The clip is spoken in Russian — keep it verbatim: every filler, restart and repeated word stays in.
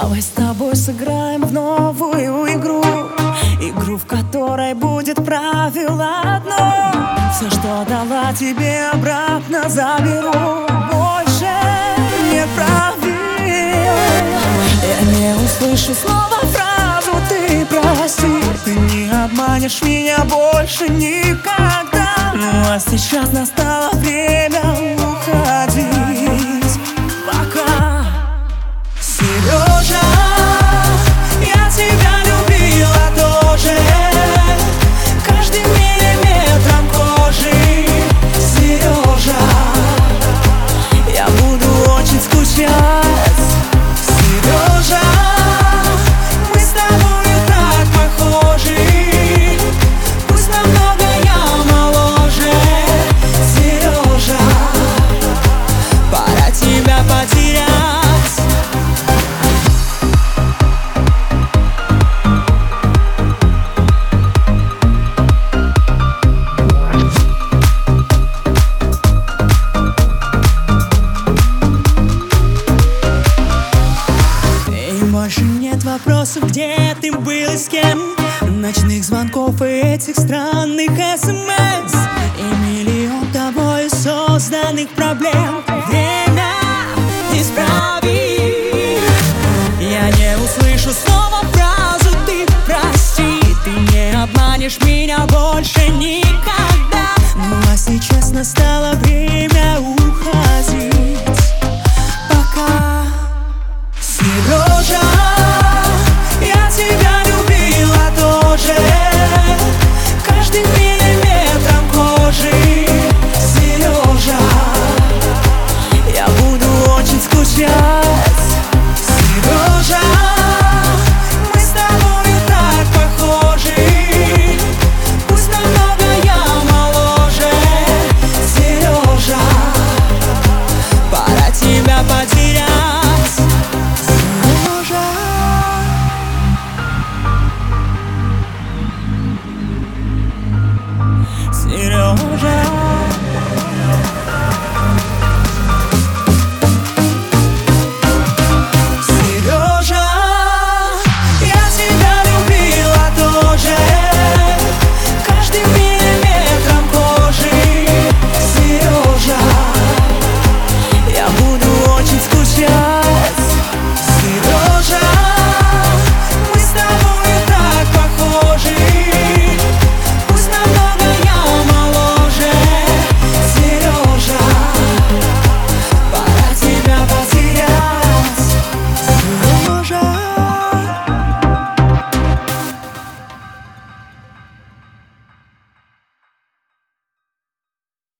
Давай с тобой сыграем в новую игру, игру, в которой будет правило одно: все, что дала тебе, обратно заберу. Больше нет правил. Я не услышу снова фразу «ты прости». Ты не обманешь меня больше никогда. Ну а сейчас настало время уходить. Пока. Сережа, я тебя любила тоже, каждым миллиметром кожи. Сережа, я буду очень скучать. Сережа, мы с тобою так похожи, пусть намного я моложе. Сережа, пора тебя потерять. Больше нет вопросов, где ты был и с кем, ночных звонков и этих странных смс, и миллион тобой созданных проблем. Время исправить. Я не услышу снова фразу «ты прости». Ты не обманешь меня больше никогда. Ну а сейчас настало время уходить.